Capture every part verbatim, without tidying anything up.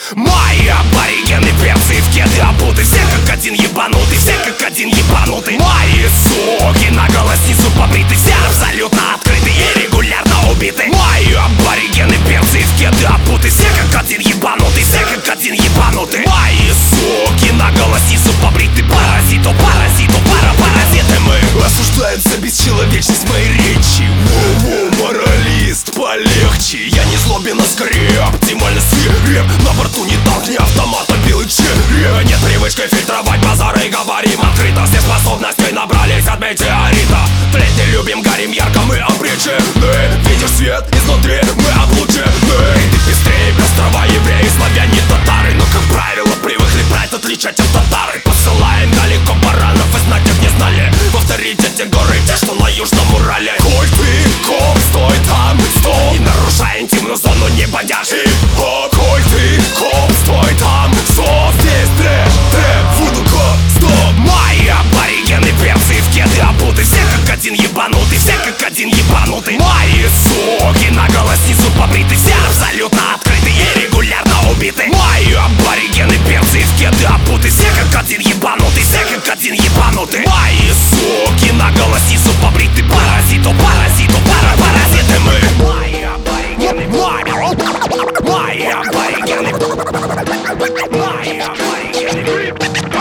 Мои аборигены, перцы в кеды обуты, все как один ебанутый, все как один ебанутый. Мои суки наголо снизу побриты, все абсолютно открыты и регулярно убиты. Мои аборигены, перцы в кеды обуты, все как один ебанутый, все как один ебанутый. Мои суки наголо снизу побриты, паразиту, паразиту, пара, паразиты мы. Осуждается бесчеловечность моей речи. Воу-воу, моралист, полегче. Я не злобен, а скорее оптимально свиреп. На борту не танк, не автомат, а белый череп. Нет привычки фильтровать базары, говорим открыто. Все способности набрались от метеорита. Тлеть не любим, горим ярко, мы обречены. Видишь свет изнутри, мы облучены. И ты пестрее, острова, евреи, славяне, татары. Но, как правило, привыкли брать, отличать от татары. Посылаем далеко баранов, и знать их не знали. Повторите те горы, те, что на Южном Урале. Культиков, стой там, стой. Не нарушай интимную зону, не бодяж. Хип-хоп, культиков, стой там, стой. Здесь трэш, трэп, вуду-ко, стоп. Мои аборигены, перцы в кеды обуты, все как один ебанутый, все как один ебанутый. Мои суки наголо снизу побриты, все абсолютно открыты и регулярно убиты. Мои аборигены, перцы в кеды обуты, все как один ебанутый, все как один ебанутый. Мои суки наголо снизу побриты, паразиту, паразиту, пара, паразиты мы. Мои аборигены, мои, мои аборигены, мои аборигены.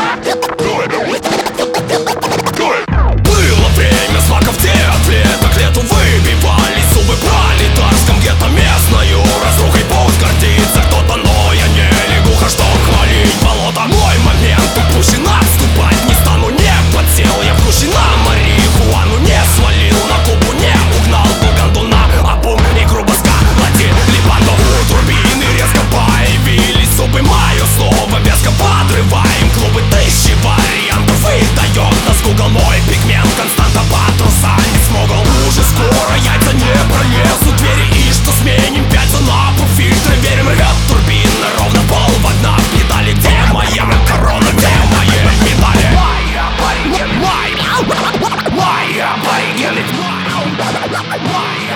Было время знаков, где от лета к лету выбивали зубы пролетарском гетто местною разрухой. Пусть гордится кто-то, но я не лягуха, что хвалить болото. Мой момент упущен, отступать не стану. Не подсел я в гуще на марихуану, не свалил на Кубу, не угнал буганду на обум и грубо сколотили банду. У турбины резко появились зубы, мое слово веско подрываем клубы. Тысячи вариантов выдает нас Google, мой пигмент константа по трусам не смогл. Уже скоро яйца не пролезут двери, и что сменим пяльца на пуфильтры. Верим, рвет турбина ровно пол в одна педали. Где моя корона, где мои медали? Мои аборигены, мои, мои аборигены, мои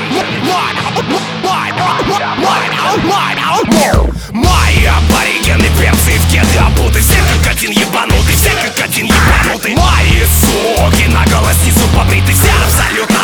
аборигены, мои аборигены, перцы в кеды обуты, все как один ебанутый, все как один ебанутый. Мои суки наголо снизу побриты, все абсолютно